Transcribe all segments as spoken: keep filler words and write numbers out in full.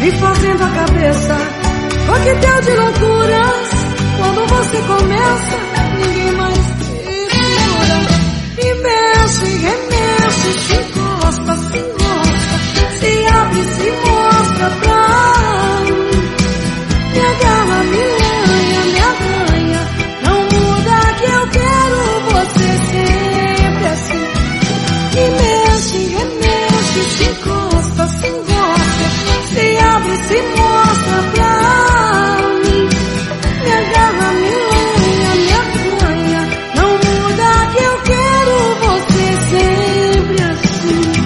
me fazendo a cabeça. Coquetel de loucuras, quando você começa, ninguém mais te segura. Me mexe, remexe, se encosta, se encosta, se abre, se mostra pra mim. Me agarra, me lanha, me arranha, não muda que eu quero você sempre assim. Me mexe, remexe, se encosta, se encosta, se abre, se mostra pra mim. Me agarra, me lanha, me arranha, não muda que eu quero você sempre assim.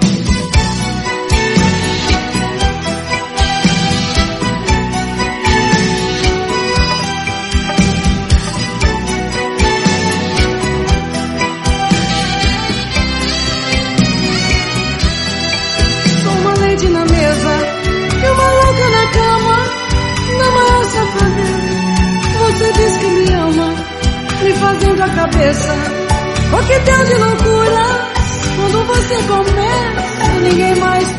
Sou uma lady na mesa e uma louca na cama, na maior safadeza. Você diz que me ama, me fazendo a cabeça. Coquetel de loucuras, quando você começa, ninguém mais